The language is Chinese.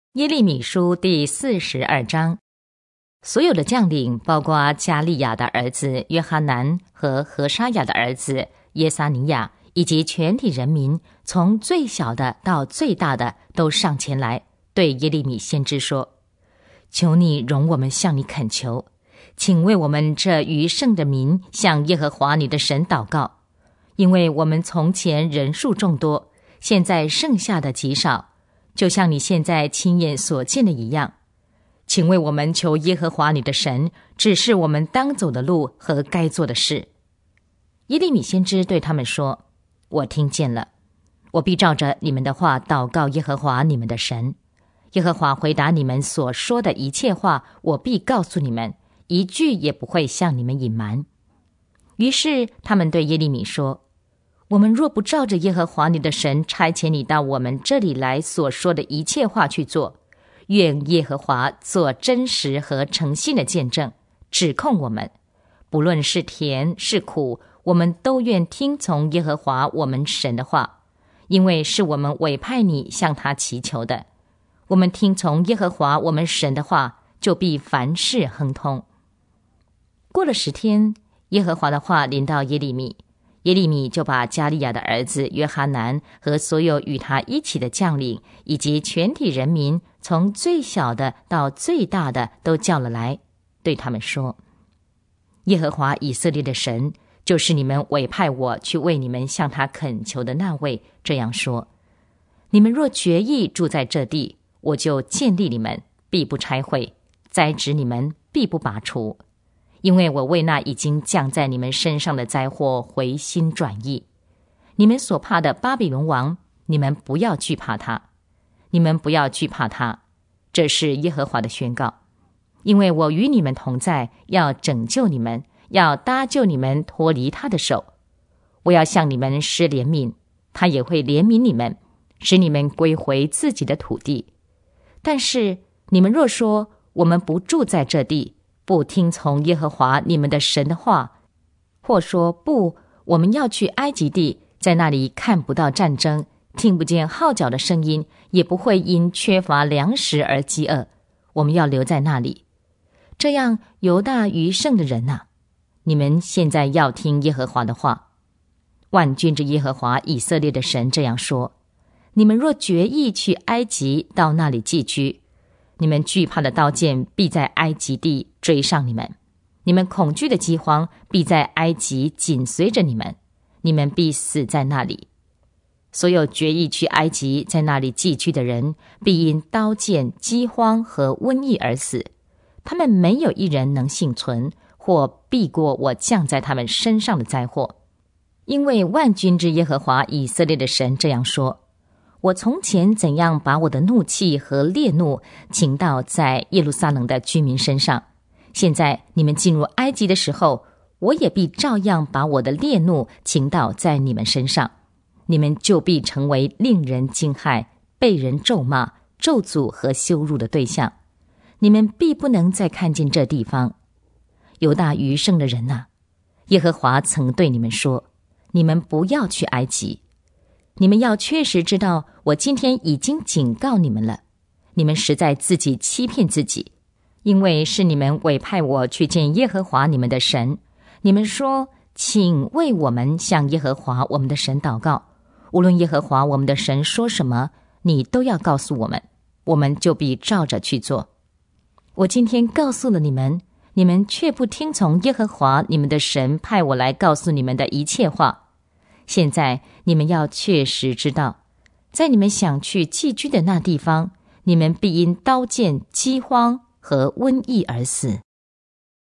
耶利米书第42章，所有的将领，包括加利亚的儿子约哈南和何沙雅的儿子耶撒尼亚，以及全体人民，从最小的到最大的，都上前来，对耶利米先知说：求你容我们向你恳求，请为我们这余剩的民向耶和华你的神祷告，因为我们从前人数众多，现在剩下的极少，就像你现在亲眼所见的一样。请为我们求耶和华你的神指示我们当走的路和该做的事。耶利米先知对他们说：我听见了，我必照着你们的话祷告耶和华你们的神。耶和华回答你们所说的一切话，我必告诉你们，一句也不会向你们隐瞒。于是他们对耶利米说：我们若不照着耶和华你的神差遣你到我们这里来所说的一切话去做，愿耶和华做真实和诚信的见证，指控我们，不论是甜是苦，我们都愿听从耶和华我们神的话，因为是我们委派你向他祈求的。我们听从耶和华我们神的话，就必凡事亨通。过了10天，耶和华的话临到耶利米，耶利米就把加利亚的儿子约哈南和所有与他一起的将领，以及全体人民，从最小的到最大的都叫了来，对他们说：耶和华以色列的神，就是你们委派我去为你们向他恳求的那位，这样说：你们若决意住在这地，我就建立你们，必不拆毁；栽植你们，必不拔除。因为我为那已经降在你们身上的灾祸回心转意。你们所怕的巴比伦王，你们不要惧怕他，你们不要惧怕他，这是耶和华的宣告。因为我与你们同在，要拯救你们，要搭救你们脱离他的手。我要向你们施怜悯，他也会怜悯你们，使你们归回自己的土地。但是你们若说，我们不住在这地，不听从耶和华你们的神的话，或说不，我们要去埃及地，在那里看不到战争，听不见号角的声音，也不会因缺乏粮食而饥饿，我们要留在那里。这样犹大余剩的人啊，你们现在要听耶和华的话。万军之耶和华以色列的神这样说：你们若决意去埃及，到那里寄居，你们惧怕的刀剑必在埃及地追上你们，你们恐惧的饥荒必在埃及紧随着你们，你们必死在那里。所有决意去埃及，在那里寄居的人，必因刀剑、饥荒和瘟疫而死，他们没有一人能幸存，或避过我降在他们身上的灾祸。因为万军之耶和华以色列的神这样说：我从前怎样把我的怒气和烈怒倾倒在耶路撒冷的居民身上，现在你们进入埃及的时候，我也必照样把我的烈怒倾倒在你们身上，你们就必成为令人惊骇、被人咒骂、咒诅和羞辱的对象，你们必不能再看见这地方。犹大余剩的人啊，耶和华曾对你们说：你们不要去埃及。你们要确实知道，我今天已经警告你们了，你们实在自己欺骗自己，因为是你们委派我去见耶和华你们的神。你们说，请为我们向耶和华我们的神祷告，无论耶和华我们的神说什么，你都要告诉我们，我们就必照着去做。我今天告诉了你们，你们却不听从耶和华你们的神派我来告诉你们的一切话。现在你们要确实知道，在你们想去寄居的那地方，你们必因刀剑、饥荒和瘟疫而死。